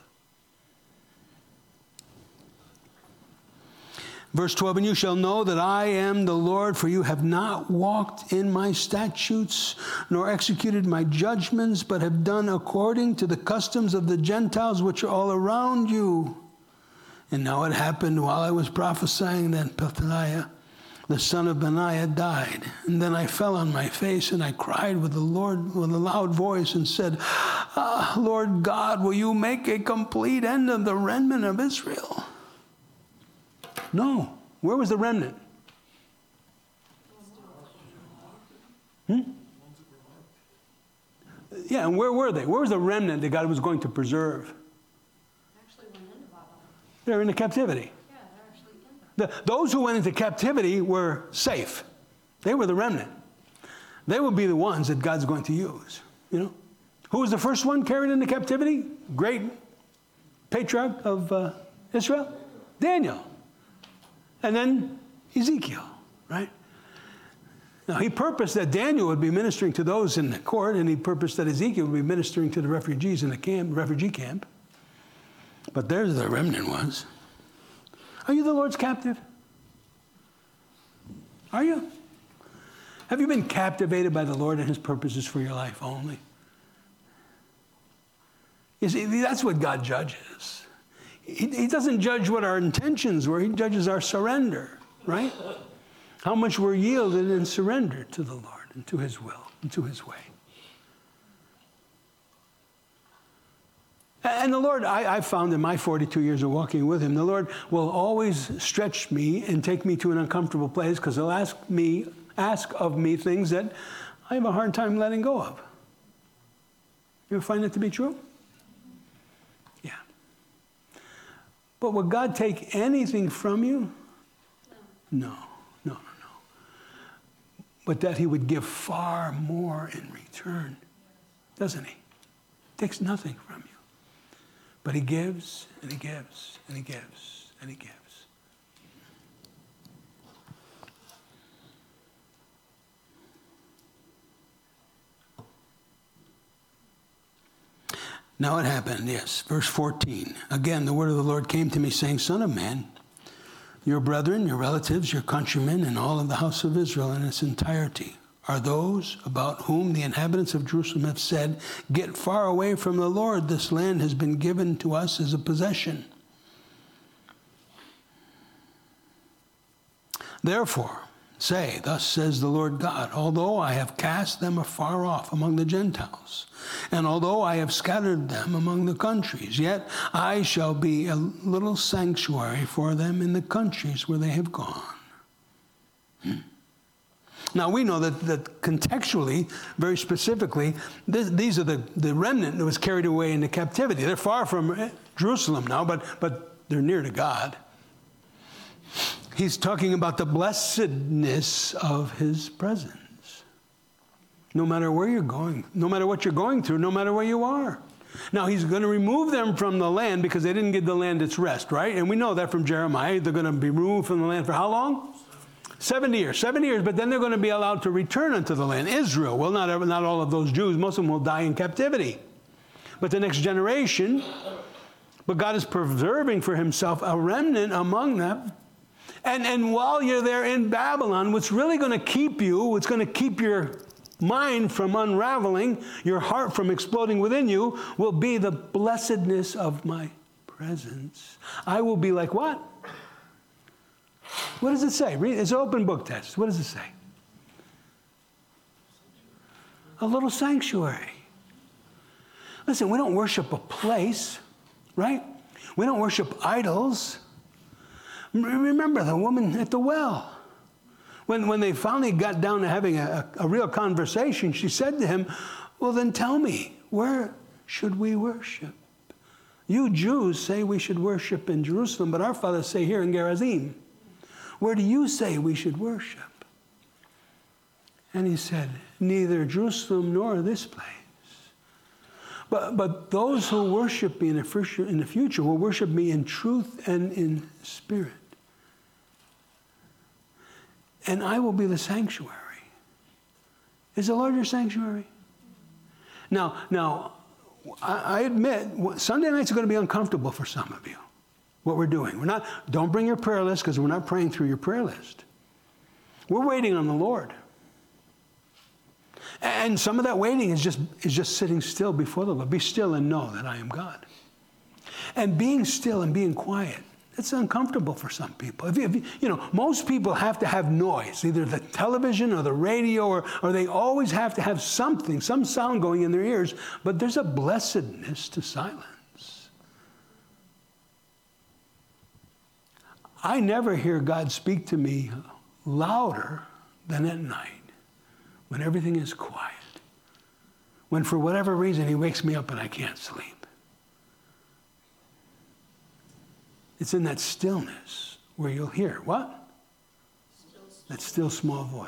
Verse 12, and you shall know that I am the Lord, for you have not walked in my statutes, nor executed my judgments, but have done according to the customs of the Gentiles which are all around you. And now it happened while I was prophesying that Peltiah, the son of Benaiah, died. And then I fell on my face, and I cried with the Lord with a loud voice and said, Lord God, will you make a complete end of the remnant of Israel? No. Where was the remnant? Yeah, and where were they? Where was the remnant that God was going to preserve? Actually went into Babylon. They're in the captivity. Yeah, they're actually in there. Those who went into captivity were safe. They were the remnant. They will be the ones that God's going to use. You know, who was the first one carried into captivity? Great patriarch of Israel? Daniel. And then Ezekiel, right? Now, he purposed that Daniel would be ministering to those in the court, and he purposed that Ezekiel would be ministering to the refugees in the refugee camp. But there's the remnant was. Are you the Lord's captive? Are you? Have you been captivated by the Lord and his purposes for your life only? You see, that's what God judges. He doesn't judge what our intentions were. He judges our surrender, right? How much we're yielded and surrendered to the Lord and to his will and to his way. And the Lord, I found in my 42 years of walking with him, the Lord will always stretch me and take me to an uncomfortable place because he'll ask of me things that I have a hard time letting go of. You ever find that to be true? Yeah. But would God take anything from you? No. But that he would give far more in return, doesn't he? Takes nothing from you. But he gives, and he gives, and he gives, and he gives. Now it happened, yes. Verse 14. Again, the word of the Lord came to me, saying, Son of man, your brethren, your relatives, your countrymen, and all of the house of Israel in its entirety are those about whom the inhabitants of Jerusalem have said, Get far away from the Lord. This land has been given to us as a possession. Therefore, say, Thus says the Lord God, although I have cast them afar off among the Gentiles, and although I have scattered them among the countries, yet I shall be a little sanctuary for them in the countries where they have gone. Now, we know that contextually, very specifically, these are the remnant that was carried away into captivity. They're far from Jerusalem now, but they're near to God. He's talking about the blessedness of his presence. No matter where you're going, no matter what you're going through, no matter where you are. Now, he's going to remove them from the land because they didn't give the land its rest, right? And we know that from Jeremiah. They're going to be removed from the land for how long? 70 years. 70 years, but then they're going to be allowed to return unto the land. Israel, well, not all of those Jews. Most of them will die in captivity. But the next generation, but God is preserving for himself a remnant among them. And while you're there in Babylon, what's really going to keep you, what's going to keep your mind from unraveling, your heart from exploding within you, will be the blessedness of my presence. I will be like what? What does it say? Read. It's an open book test. What does it say? A little sanctuary. Listen, we don't worship a place, right? We don't worship idols. Remember the woman at the well. When they finally got down to having a real conversation, she said to him, well, then tell me, where should we worship? You Jews say we should worship in Jerusalem, but our fathers say here in Gerizim. Where do you say we should worship? And he said, neither Jerusalem nor this place. But those who worship me in the future will worship me in truth and in spirit. And I will be the sanctuary. Is the Lord your sanctuary? Now, I admit, Sunday nights are going to be uncomfortable for some of you, what we're doing. Don't bring your prayer list because we're not praying through your prayer list. We're waiting on the Lord. And some of that waiting is just sitting still before the Lord. Be still and know that I am God. And being still and being quiet, it's uncomfortable for some people. Most people have to have noise, either the television or the radio, or they always have to have something, some sound going in their ears. But there's a blessedness to silence. I never hear God speak to me louder than at night, when everything is quiet. When for whatever reason he wakes me up and I can't sleep. It's in that stillness where you'll hear, what? That still small voice.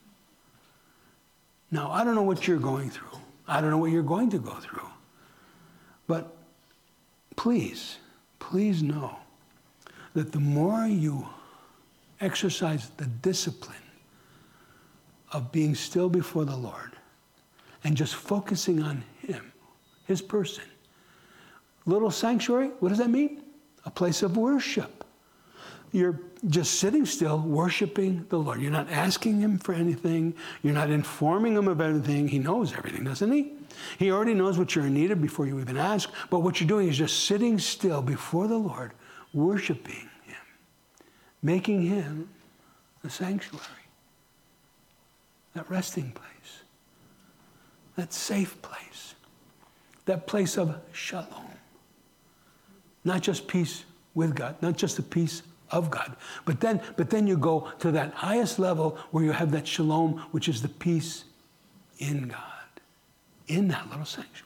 Now, I don't know what you're going through. I don't know what you're going to go through. But please know that the more you exercise the discipline of being still before the Lord and just focusing on Him, His person. Little sanctuary, what does that mean? A place of worship. You're just sitting still, worshiping the Lord. You're not asking Him for anything. You're not informing Him of everything. He knows everything, doesn't He? He already knows what you're in need of before you even ask. But what you're doing is just sitting still before the Lord, worshiping Him, making Him a sanctuary, that resting place, that safe place, that place of shalom. Not just peace with God, not just the peace of God, but then you go to that highest level where you have that shalom, which is the peace in God, in that little sanctuary.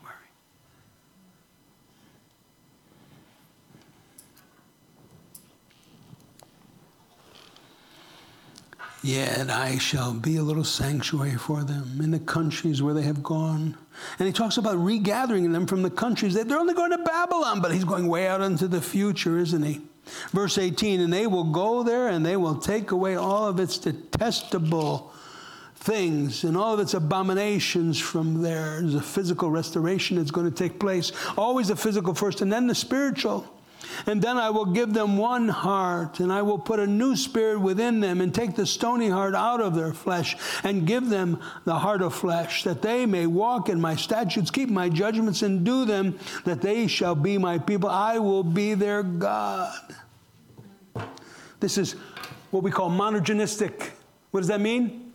Yet I shall be a little sanctuary for them in the countries where they have gone. And he talks about regathering them from the countries. They're only going to Babylon, but he's going way out into the future, isn't he? Verse 18, and they will go there and they will take away all of its detestable things and all of its abominations from there. There's a physical restoration that's going to take place. Always the physical first and then the spiritual. And then I will give them one heart, and I will put a new spirit within them, and take the stony heart out of their flesh, and give them the heart of flesh, that they may walk in my statutes, keep my judgments, and do them, that they shall be my people. I will be their God. This is what we call monogenistic. What does that mean?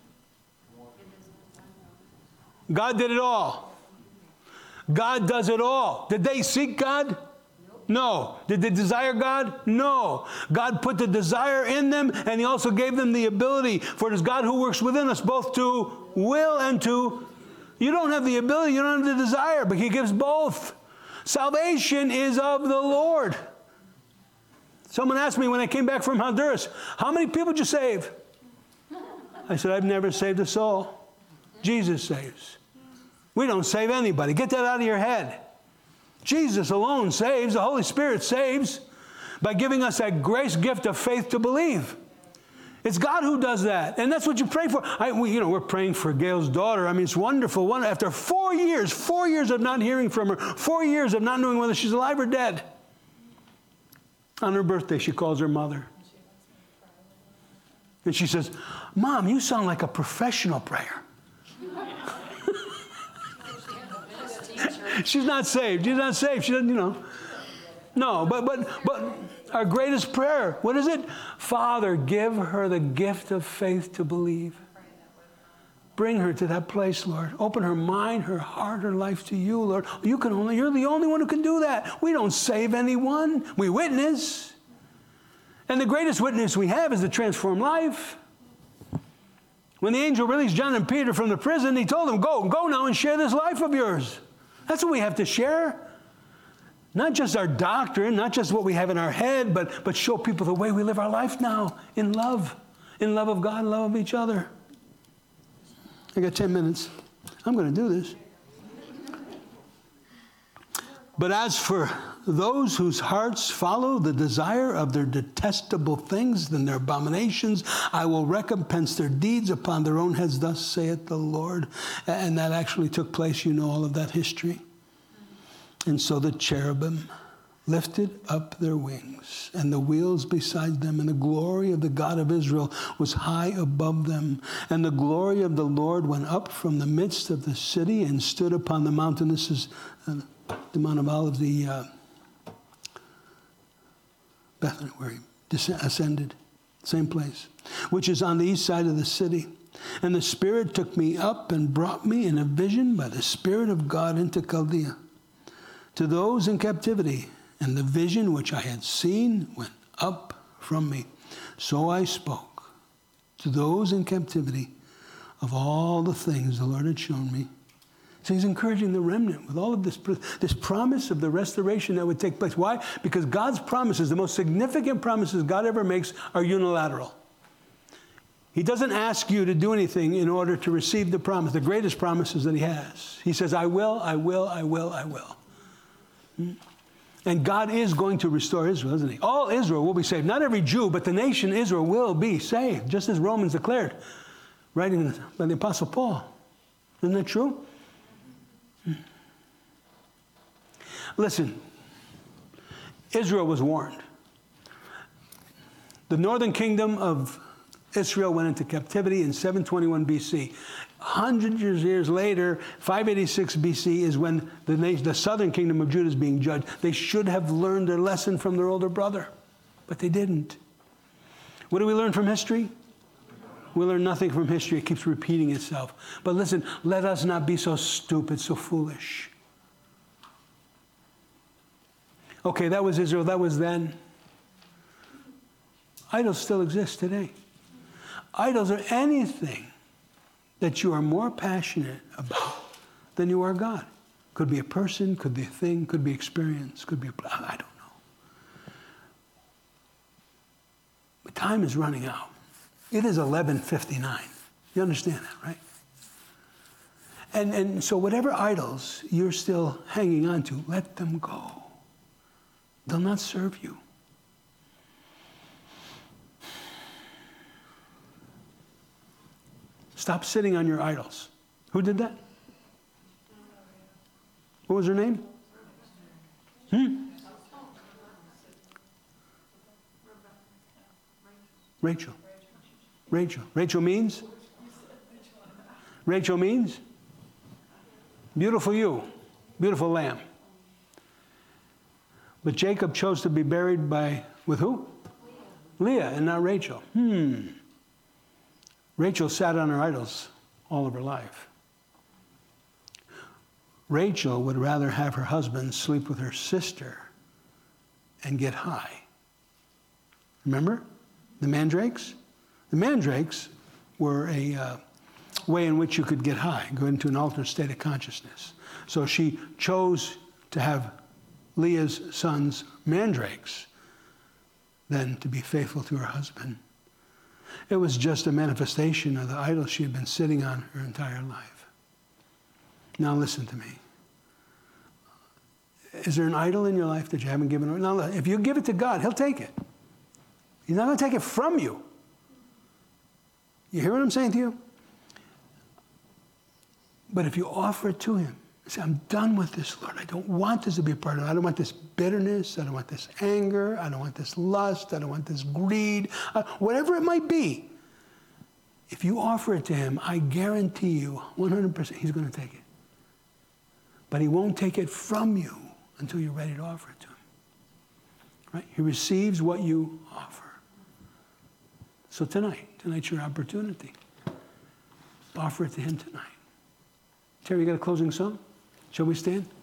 God did it all. God does it all. Did they seek God? No. Did they desire God? No. God put the desire in them, and He also gave them the ability. For it is God who works within us both to will and to... You don't have the ability, you don't have the desire, but He gives both. Salvation is of the Lord. Someone asked me when I came back from Honduras, how many people did you save? I said, I've never saved a soul. Jesus saves. We don't save anybody. Get that out of your head. Jesus alone saves. The Holy Spirit saves by giving us that grace gift of faith to believe. It's God who does that. And that's what you pray for. We're praying for Gail's daughter. I mean, it's wonderful. After 4 years of not hearing from her, 4 years of not knowing whether she's alive or dead. On her birthday, she calls her mother. And she says, Mom, you sound like a professional prayer. She's not saved. She's not saved. She doesn't, No, but our greatest prayer, what is it? Father, give her the gift of faith to believe. Bring her to that place, Lord. Open her mind, her heart, her life to you, Lord. You're the only one who can do that. We don't save anyone. We witness. And the greatest witness we have is the transformed life. When the angel released John and Peter from the prison, he told them, go now and share this life of yours. That's what we have to share. Not just our doctrine, not just what we have in our head, but show people the way we live our life now, in love of God, in love of each other. I got 10 minutes. I'm going to do this. But as for those whose hearts follow the desire of their detestable things and their abominations, I will recompense their deeds upon their own heads, thus saith the Lord. And that actually took place, all of that history. And so the cherubim lifted up their wings, and the wheels beside them, and the glory of the God of Israel was high above them. And the glory of the Lord went up from the midst of the city and stood upon the mountain. This is the Mount of Olives, the Bethany, where he ascended, same place, which is on the east side of the city. And the Spirit took me up and brought me in a vision by the Spirit of God into Chaldea, to those in captivity. And the vision which I had seen went up from me. So I spoke to those in captivity of all the things the Lord had shown me. So he's encouraging the remnant with all of this promise of the restoration that would take place. Why? Because God's promises, the most significant promises God ever makes, are unilateral. He doesn't ask you to do anything in order to receive the promise, the greatest promises that he has. He says, I will, I will, I will, I will. And God is going to restore Israel, isn't he? All Israel will be saved. Not every Jew, but the nation Israel will be saved, just as Romans declared. writing by the Apostle Paul. Isn't that true? Listen, Israel was warned. The northern kingdom of Israel went into captivity in 721 BC. 100 years later, 586 BC, is when the southern kingdom of Judah is being judged. They should have learned their lesson from their older brother, but they didn't. What do we learn from history? We learn nothing from history. It keeps repeating itself. But listen, let us not be so stupid, so foolish. Okay, that was Israel. That was then. Idols still exist today. Idols are anything that you are more passionate about than you are God. Could be a person, could be a thing, could be experience, could be I don't know. But time is running out. It is 11:59. You understand that, right? And so whatever idols you're still hanging on to, let them go. They'll not serve you. Stop sitting on your idols. Who did that? What was her name? Rachel. Rachel. Rachel means? Rachel means? Beautiful ewe. Beautiful lamb. But Jacob chose to be buried with who? Leah, and not Rachel. Rachel sat on her idols all of her life. Rachel would rather have her husband sleep with her sister and get high. Remember the mandrakes? The mandrakes were a way in which you could get high, go into an altered state of consciousness. So she chose to have Leah's sons mandrakes than to be faithful to her husband. It was just a manifestation of the idol she had been sitting on her entire life. Now listen to me. Is there an idol in your life that you haven't given away? Now, if you give it to God, He'll take it. He's not going to take it from you. You hear what I'm saying to you? But if you offer it to Him, say, I'm done with this, Lord. I don't want this to be a part of it. I don't want this bitterness. I don't want this anger. I don't want this lust. I don't want this greed. Whatever it might be. If you offer it to Him, I guarantee you 100% He's going to take it. But He won't take it from you until you're ready to offer it to Him. Right? He receives what you offer. So tonight's your opportunity. Offer it to Him tonight. Terry, you got a closing song? Shall we stand?